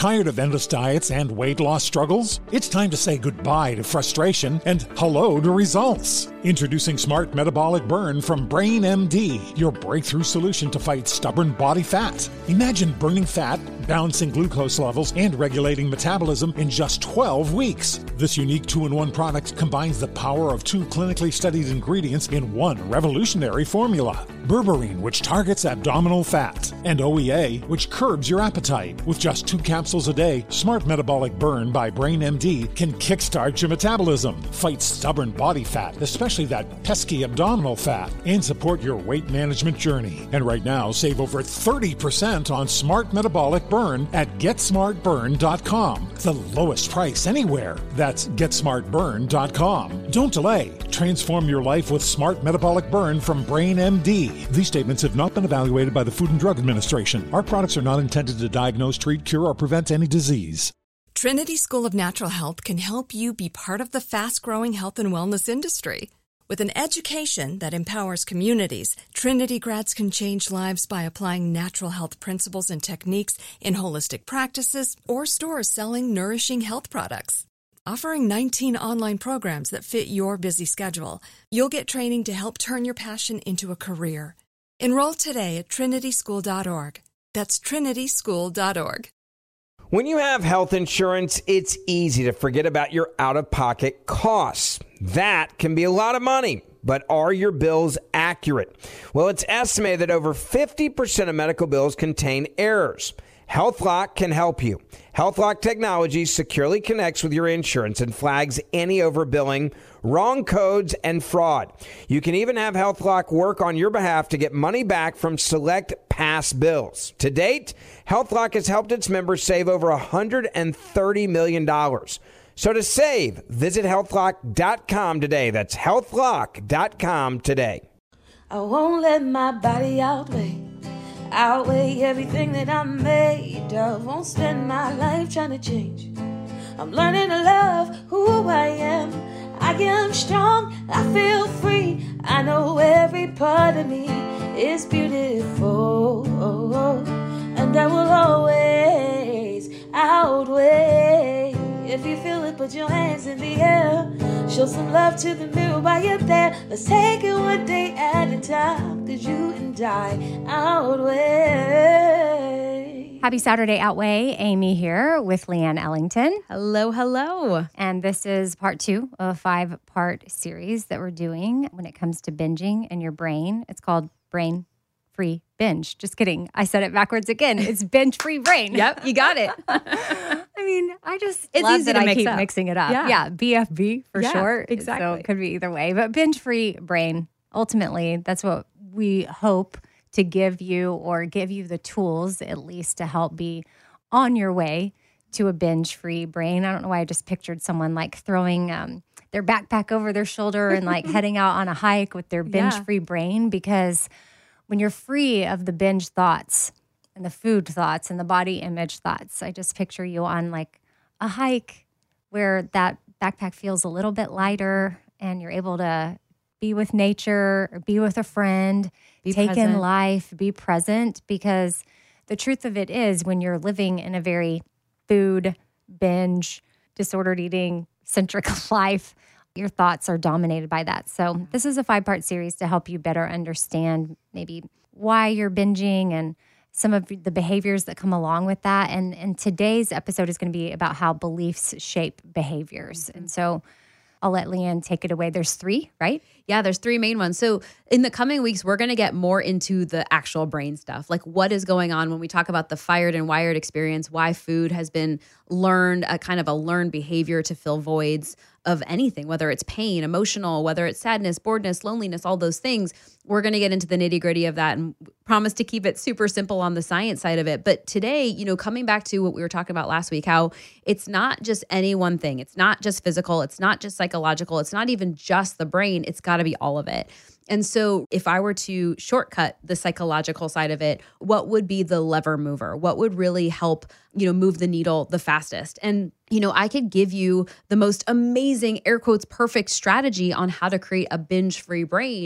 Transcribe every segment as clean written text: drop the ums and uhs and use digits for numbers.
Tired of endless diets and weight loss struggles? It's time to say goodbye to frustration and hello to results. Introducing Smart Metabolic Burn from Brain MD, your breakthrough solution to fight stubborn body fat. Imagine burning fat, balancing glucose levels, and regulating metabolism in just 12 weeks. This unique 2-in-1 product combines the power of 2 clinically studied ingredients in one revolutionary formula. Berberine, which targets abdominal fat, and OEA, which curbs your appetite. With just 2 capsules a day, Smart Metabolic Burn by Brain MD can kickstart your metabolism, fight stubborn body fat, especially that pesky abdominal fat, and support your weight management journey. And right now, save over 30% on Smart Metabolic Burn at GetSmartBurn.com. The lowest price anywhere. That's GetSmartBurn.com. Don't delay. Transform your life with Smart Metabolic Burn from Brain MD. These statements have not been evaluated by the Food and Drug Administration. Our products are not intended to diagnose, treat, cure, or prevent any disease. Trinity School of Natural Health can help you be part of the fast-growing health and wellness industry. With an education that empowers communities, Trinity grads can change lives by applying natural health principles and techniques in holistic practices or stores selling nourishing health products. Offering 19 online programs that fit your busy schedule, you'll get training to help turn your passion into a career. Enroll today at trinityschool.org. That's trinityschool.org. When you have health insurance, it's easy to forget about your out-of-pocket costs. That can be a lot of money, but are your bills accurate? Well, it's estimated that over 50% of medical bills contain errors. HealthLock can help you. HealthLock technology securely connects with your insurance and flags any overbilling, wrong codes, and fraud. You can even have HealthLock work on your behalf to get money back from select past bills. To date, HealthLock has helped its members save over $130 million. So to save, visit healthlock.com today. That's healthlock.com today. I won't let my body outweigh everything that I'm made of. Won't spend my life trying to change. I'm learning to love who I am. I am strong, I feel free. I know every part of me is beautiful, and I will always outweigh. If you feel it, put your hands in the air. Show some love to the mirror while you're there. Let's take it one day at a time, 'cause you and I outweigh. Happy Saturday, Outweigh. Amy here with Leanne Ellington. Hello, hello. And this is part 2 of a 5-part series that we're doing when it comes to binging in your brain. It's called Brain Free Binge. Just kidding. I said it backwards again. It's Binge Free Brain. Yep, you got it. I mean, I just it's love easy that to I keep up. Mixing it up. Yeah, BFB for short. Exactly. So it could be either way. But Binge Free Brain, ultimately, that's what we hope to give you, or give you the tools at least to help be on your way to a binge-free brain. I don't know why I just pictured someone like throwing their backpack over their shoulder and like heading out on a hike with their binge-free brain, because when you're free of the binge thoughts and the food thoughts and the body image thoughts, I just picture you on like a hike where that backpack feels a little bit lighter and you're able to be with nature or be with a friend, take in life, be present, because the truth of it is when you're living in a very food, binge, disordered eating centric life, your thoughts are dominated by that. So this is a 5-part series to help you better understand maybe why you're binging and some of the behaviors that come along with that. And today's episode is going to be about how beliefs shape behaviors. Mm-hmm. And so I'll let Leanne take it away. There's 3, right? Yeah, there's 3 main ones. So in the coming weeks, we're going to get more into the actual brain stuff, like what is going on when we talk about the fired and wired experience, why food has been learned, a kind of a learned behavior to fill voids of anything, whether it's pain, emotional, whether it's sadness, boredness, loneliness, all those things. We're going to get into the nitty-gritty of that and promise to keep it super simple on the science side of it. But today, coming back to what we were talking about last week, how it's not just any one thing. It's not just physical. It's not just psychological. It's not even just the brain. It's got to be all of it. And so if I were to shortcut the psychological side of it, what would be the lever mover? What would really help, move the needle the fastest? And, I could give you the most amazing, air quotes, perfect strategy on how to create a binge-free brain.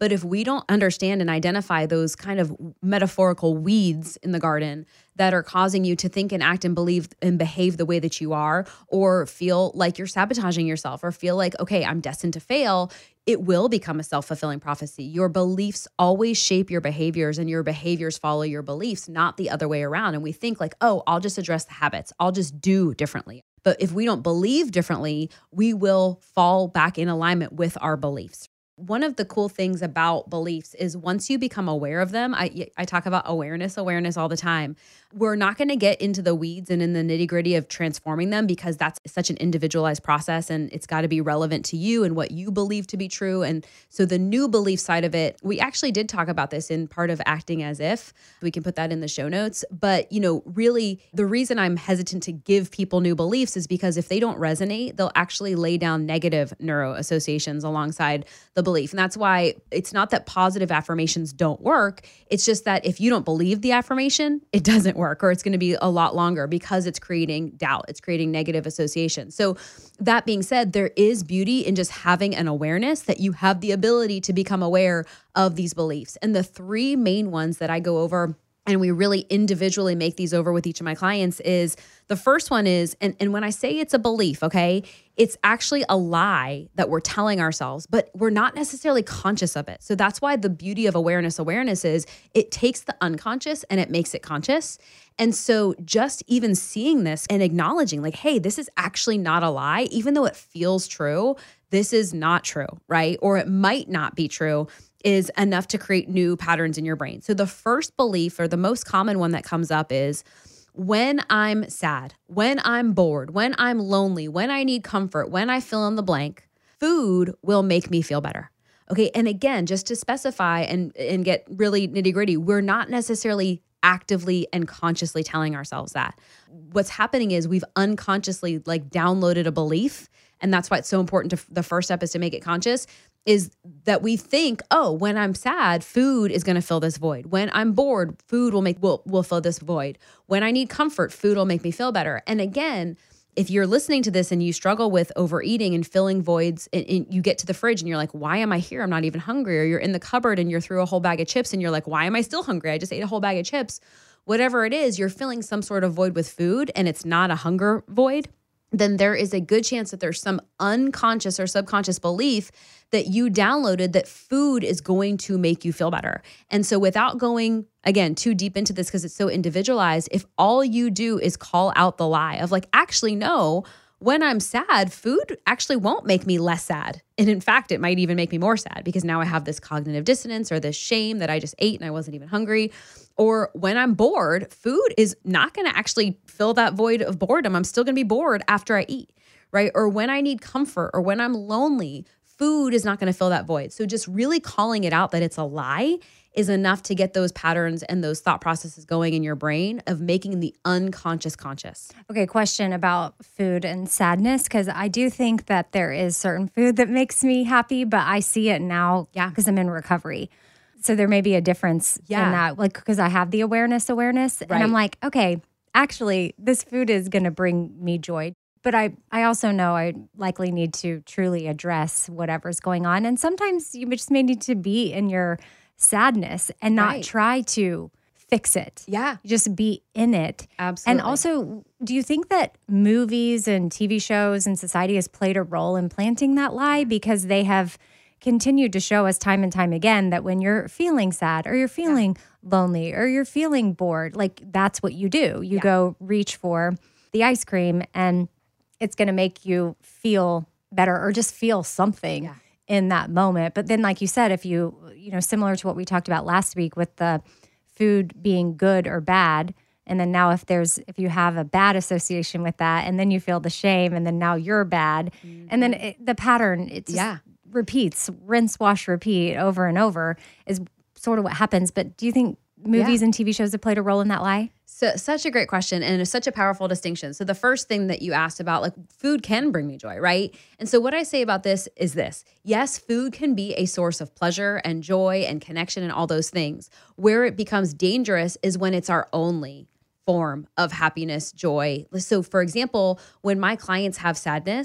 But if we don't understand and identify those kind of metaphorical weeds in the garden that are causing you to think and act and believe and behave the way that you are, or feel like you're sabotaging yourself, or feel like, okay, I'm destined to fail, it will become a self-fulfilling prophecy. Your beliefs always shape your behaviors, and your behaviors follow your beliefs, not the other way around. And we think like, oh, I'll just address the habits. I'll just do differently. But if we don't believe differently, we will fall back in alignment with our beliefs. One of the cool things about beliefs is once you become aware of them, I talk about awareness all the time. We're not going to get into the weeds and in the nitty gritty of transforming them, because that's such an individualized process, and it's got to be relevant to you and what you believe to be true. And so the new belief side of it, we actually did talk about this in part of Acting As If. We can put that in the show notes. But, really the reason I'm hesitant to give people new beliefs is because if they don't resonate, they'll actually lay down negative neuro associations alongside the belief. And that's why it's not that positive affirmations don't work. It's just that if you don't believe the affirmation, it doesn't work, or it's going to be a lot longer, because it's creating doubt. It's creating negative association. So that being said, there is beauty in just having an awareness that you have the ability to become aware of these beliefs. And the three main ones that I go over, and we really individually make these over with each of my clients, is the first one is, and when I say it's a belief, okay, it's actually a lie that we're telling ourselves, but we're not necessarily conscious of it. So that's why the beauty of awareness is it takes the unconscious and it makes it conscious. And so just even seeing this and acknowledging like, hey, this is actually not a lie, even though it feels true, this is not true, right? Or it might not be true, is enough to create new patterns in your brain. So the first belief, or the most common one that comes up, is when I'm sad, when I'm bored, when I'm lonely, when I need comfort, when I fill in the blank, food will make me feel better. Okay. And again, just to specify and get really nitty gritty, we're not necessarily actively and consciously telling ourselves that. What's happening is we've unconsciously downloaded a belief. And that's why it's so important the first step is to make it conscious, is that we think, oh, when I'm sad, food is going to fill this void. When I'm bored, food will fill this void. When I need comfort, food will make me feel better. And again, if you're listening to this and you struggle with overeating and filling voids, and you get to the fridge and you're like, why am I here? I'm not even hungry. Or you're in the cupboard and you're through a whole bag of chips and you're like, why am I still hungry? I just ate a whole bag of chips. Whatever it is, you're filling some sort of void with food, and it's not a hunger void. Then there is a good chance that there's some unconscious or subconscious belief that you downloaded that food is going to make you feel better. And so without going, again, too deep into this because it's so individualized, if all you do is call out the lie of actually, no, when I'm sad, food actually won't make me less sad. And in fact, it might even make me more sad because now I have this cognitive dissonance or this shame that I just ate and I wasn't even hungry. Or when I'm bored, food is not going to actually fill that void of boredom. I'm still going to be bored after I eat, right? Or when I need comfort or when I'm lonely, food is not going to fill that void. So just really calling it out that it's a lie is enough to get those patterns and those thought processes going in your brain of making the unconscious conscious. Okay, question about food and sadness, because I do think that there is certain food that makes me happy, but I see it now because I'm in recovery. So there may be a difference in that, because I have the awareness, and I'm like, okay, actually, this food is going to bring me joy. But I also know I likely need to truly address whatever's going on. And sometimes you just may need to be in your sadness and not try to fix it. Yeah. Just be in it. Absolutely. And also, do you think that movies and TV shows and society has played a role in planting that lie? Because they have continued to show us time and time again that when you're feeling sad or you're feeling lonely or you're feeling bored, that's what you do. You go reach for the ice cream and it's going to make you feel better or just feel something in that moment. But then, like you said, if you similar to what we talked about last week with the food being good or bad, and then now if you have a bad association with that, and then you feel the shame, and then now you're bad, and then the pattern, it just repeats, rinse, wash, repeat over and over is sort of what happens. But do you think movies and TV shows have played a role in that lie? So, such a great question, and it's such a powerful distinction. So the first thing that you asked about, food can bring me joy, right? And so what I say about this is this. Yes, food can be a source of pleasure and joy and connection and all those things. Where it becomes dangerous is when it's our only form of happiness, joy. So for example, when my clients have sadness,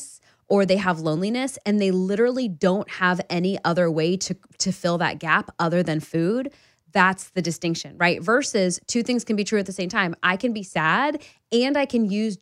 or they have loneliness and they literally don't have any other way to fill that gap other than food. That's the distinction, right? Versus two things can be true at the same time. I can be sad and I can use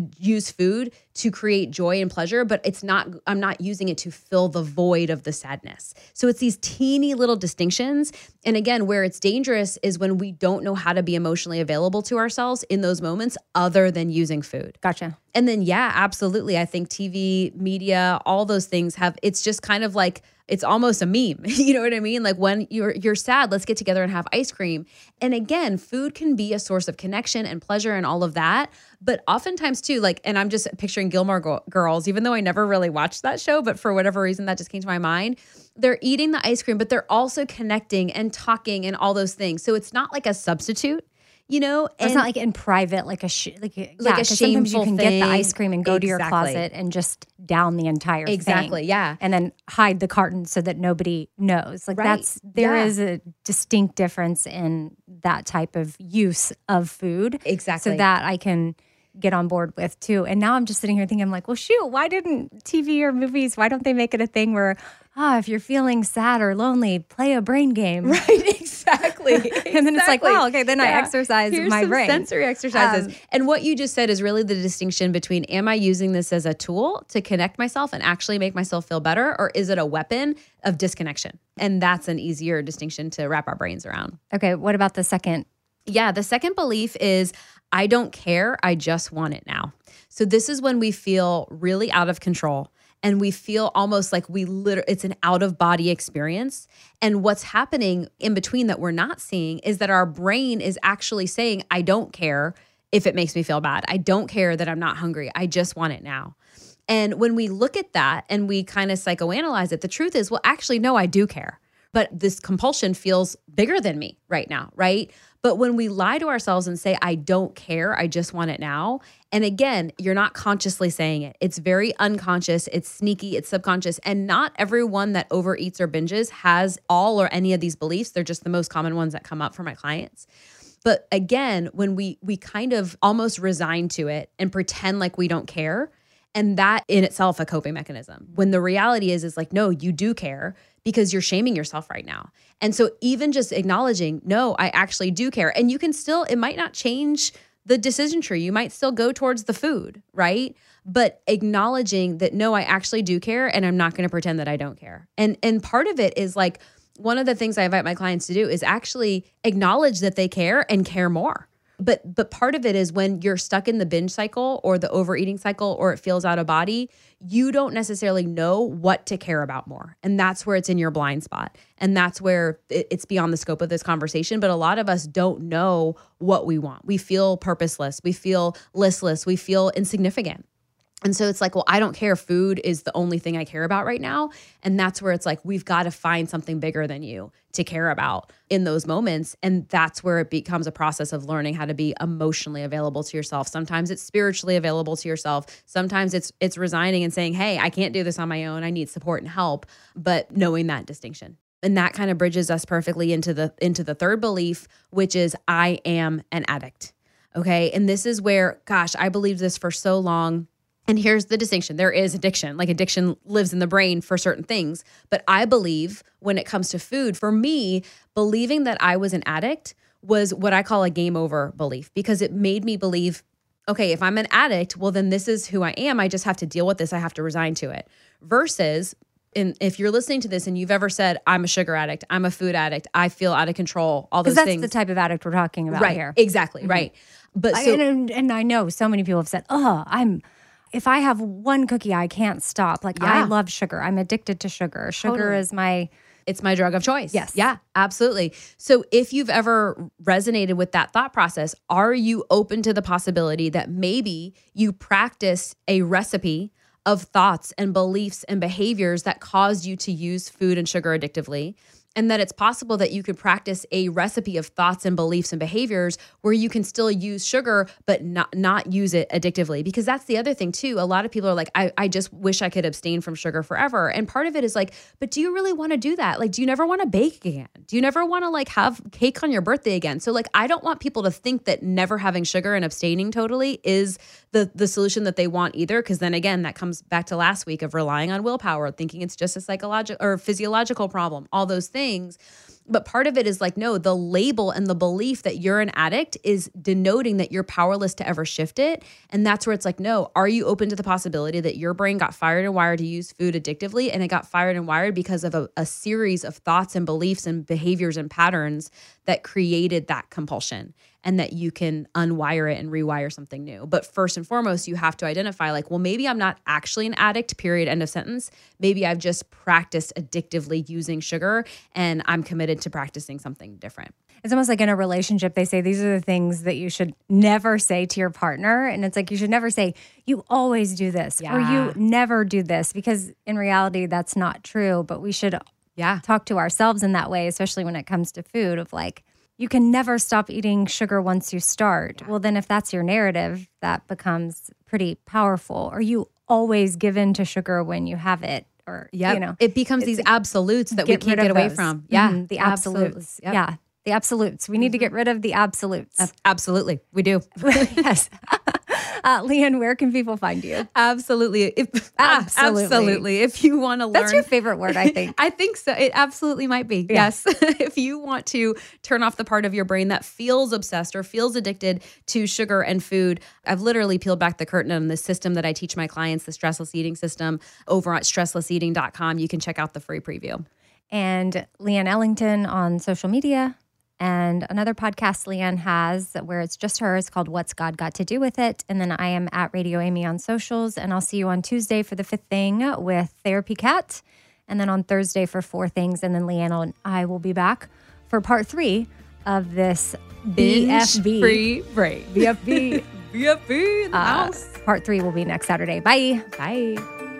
food to create joy and pleasure, but I'm not using it to fill the void of the sadness. So it's these teeny little distinctions. And again, where it's dangerous is when we don't know how to be emotionally available to ourselves in those moments other than using food. Gotcha. And then, yeah, absolutely. I think TV, media, all those things it's just kind of like, it's almost a meme. You know what I mean? Like when you're sad, let's get together and have ice cream. And again, food can be a source of connection and pleasure and all of that. But oftentimes too, like, and I'm just picturing Gilmore Girls, even though I never really watched that show, but for whatever reason, that just came to my mind. They're eating the ice cream, but they're also connecting and talking and all those things. So it's not like a substitute. You know, and it's not like in private, like a shameful sometimes you can thing. Get the ice cream and go to your closet and just down the entire thing. Yeah. And then hide the carton so that nobody knows. Like there is a distinct difference in that type of use of food. Exactly. So that I can get on board with too. And now I'm just sitting here thinking, I'm like, well, shoot, why didn't TV or movies, why don't they make it a thing where, if you're feeling sad or lonely, play a brain game. Right, exactly. And then it's like, wow, okay, then I exercise my brain. Sensory exercises. And what you just said is really the distinction between, am I using this as a tool to connect myself and actually make myself feel better, or is it a weapon of disconnection? And that's an easier distinction to wrap our brains around. Okay, what about the second? Yeah, the second belief is, I don't care, I just want it now. So this is when we feel really out of control. And we feel almost like it's an out of body experience. And what's happening in between that we're not seeing is that our brain is actually saying, I don't care if it makes me feel bad. I don't care that I'm not hungry. I just want it now. And when we look at that and we kind of psychoanalyze it, the truth is, well, actually, no, I do care. But this compulsion feels bigger than me right now, right? But when we lie to ourselves and say, I don't care, I just want it now. And again, you're not consciously saying it. It's very unconscious, it's sneaky, it's subconscious. And not everyone that overeats or binges has all or any of these beliefs. They're just the most common ones that come up for my clients. But again, when we kind of almost resign to it and pretend like we don't care, and that in itself a coping mechanism. When the reality is like, no, you do care because you're shaming yourself right now. And so even just acknowledging, no, I actually do care. And you can still, it might not change the decision tree. You might still go towards the food, right? But acknowledging that, no, I actually do care and I'm not going to pretend that I don't care. And part of it is like, one of the things I invite my clients to do is actually acknowledge that they care and care more. But part of it is when you're stuck in the binge cycle or the overeating cycle or it feels out of body, you don't necessarily know what to care about more. And that's where it's in your blind spot. And that's where it's beyond the scope of this conversation. But a lot of us don't know what we want. We feel purposeless. We feel listless. We feel insignificant. And so it's like, well, I don't care. Food is the only thing I care about right now. And that's where it's like, we've got to find something bigger than you to care about in those moments. And that's where it becomes a process of learning how to be emotionally available to yourself. Sometimes it's spiritually available to yourself. Sometimes it's resigning and saying, hey, I can't do this on my own. I need support and help. But knowing that distinction. And that kind of bridges us perfectly into the third belief, which is I am an addict. Okay. And this is where, gosh, I believed this for so long. And here's the distinction. There is addiction. Like addiction lives in the brain for certain things. But I believe when it comes to food, for me, believing that I was an addict was what I call a game over belief, because it made me believe, okay, if I'm an addict, well, then this is who I am. I just have to deal with this. I have to resign to it. Versus, if you're listening to this and you've ever said, I'm a sugar addict, I'm a food addict, I feel out of control, all those things. Because that's the type of addict we're talking about right, here. Exactly, Mm-hmm. right. But and I know so many people have said, if I have one cookie, I can't stop. Like, yeah. I love sugar. I'm addicted to sugar. Sugar is it's my drug of choice. Yes. Yeah, absolutely. So if you've ever resonated with that thought process, are you open to the possibility that maybe you practice a recipe of thoughts and beliefs and behaviors that caused you to use food and sugar addictively? and that it's possible that you could practice a recipe of thoughts and beliefs and behaviors where you can still use sugar, but not use it addictively. Because that's the other thing too. A lot of people are like, I just wish I could abstain from sugar forever. And part of it is like, but do you really want to do that? Like, do you never want to bake again? Do you never want to like have cake on your birthday again? So like, I don't want people to think that never having sugar and abstaining totally is the solution that they want either. Because then again, that comes back to last week of relying on willpower, thinking it's just a psychological or physiological problem, all those things. But part of it is like, no, the label and the belief that you're an addict is denoting that you're powerless to ever shift it. And that's where it's like, no, are you open to the possibility that your brain got fired and wired to use food addictively, and it got fired and wired because of a series of thoughts and beliefs and behaviors and patterns that created that compulsion, and that you can unwire it and rewire something new. But first and foremost, you have to identify like, well, maybe I'm not actually an addict, period, end of sentence. Maybe I've just practiced addictively using sugar, and I'm committed to practicing something different. It's almost like in a relationship, they say these are the things that you should never say to your partner. And it's like, you should never say, you always do this, or you never do this, because in reality, that's not true. But we should talk to ourselves in that way, especially when it comes to food, of like, you can never stop eating sugar once you start. Well, then if that's your narrative, that becomes pretty powerful. Or you always give in to sugar when you have it. Or, you know, it becomes these absolutes that we can't get away from. Yeah. Mm-hmm. The absolutes. Yep. Yeah. The absolutes. We need to get rid of the absolutes. Absolutely. We do. Yes. Leanne, where can people find you? Absolutely. Absolutely. If you want to learn. That's your favorite word, I think. I think so. It absolutely might be. Yeah. Yes. If you want to turn off the part of your brain that feels obsessed or feels addicted to sugar and food, I've literally peeled back the curtain on the system that I teach my clients, the stressless eating system, over at stresslesseating.com. You can check out the free preview. And Leanne Ellington on social media. And another podcast Leanne has where it's just her. It's called What's God Got to Do With It? And then I am at Radio Amy on socials. And I'll see you on Tuesday for the 5th thing with Therapy Cat. And then on Thursday for 4 things. And then Leanne and I will be back for part 3 of this BFB. Free brain. BFB. BFB in the house. Part 3 will be next Saturday. Bye. Bye.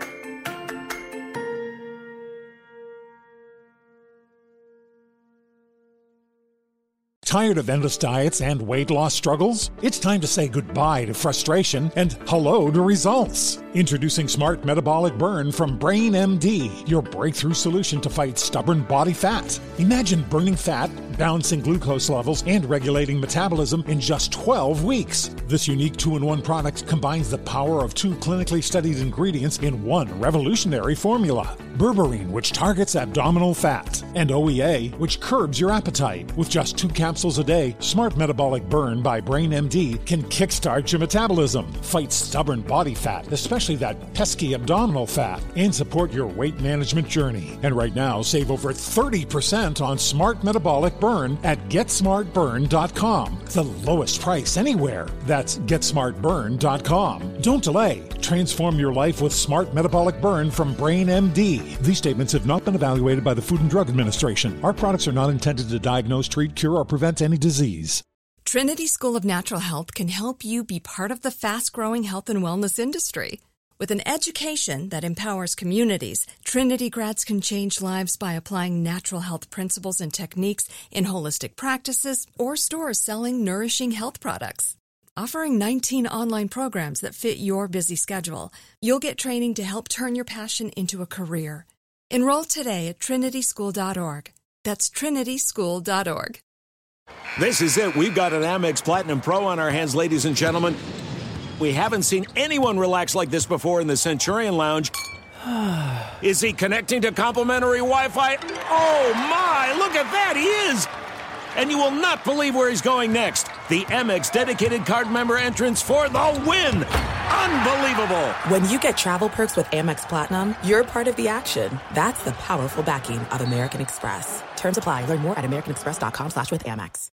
Tired of endless diets and weight loss struggles? It's time to say goodbye to frustration and hello to results. Introducing Smart Metabolic Burn from Brain MD, your breakthrough solution to fight stubborn body fat. Imagine burning fat, balancing glucose levels, and regulating metabolism in just 12 weeks. This unique 2-in-1 product combines the power of 2 clinically studied ingredients in one revolutionary formula. Berberine, which targets abdominal fat, and OEA, which curbs your appetite. With just 2 capsules a day, Smart Metabolic Burn by Brain MD can kickstart your metabolism, fight stubborn body fat, especially that pesky abdominal fat, and support your weight management journey. And right now, save over 30% on Smart Metabolic Burn at GetSmartBurn.com. The lowest price anywhere. That's GetSmartBurn.com. Don't delay. Transform your life with Smart Metabolic Burn from Brain MD. These statements have not been evaluated by the Food and Drug Administration. Our products are not intended to diagnose, treat, cure, or prevent any disease. Trinity School of Natural Health can help you be part of the fast-growing health and wellness industry. With an education that empowers communities, Trinity grads can change lives by applying natural health principles and techniques in holistic practices or stores selling nourishing health products. Offering 19 online programs that fit your busy schedule, you'll get training to help turn your passion into a career. Enroll today at trinityschool.org. That's trinityschool.org. This is it. We've got an Amex Platinum Pro on our hands, ladies and gentlemen. We haven't seen anyone relax like this before in the Centurion Lounge. Is he connecting to complimentary Wi-Fi? Oh, my. Look at that. He is. And you will not believe where he's going next. The Amex dedicated card member entrance for the win. Unbelievable. When you get travel perks with Amex Platinum, you're part of the action. That's the powerful backing of American Express. Terms apply. Learn more at americanexpress.com/withAmex.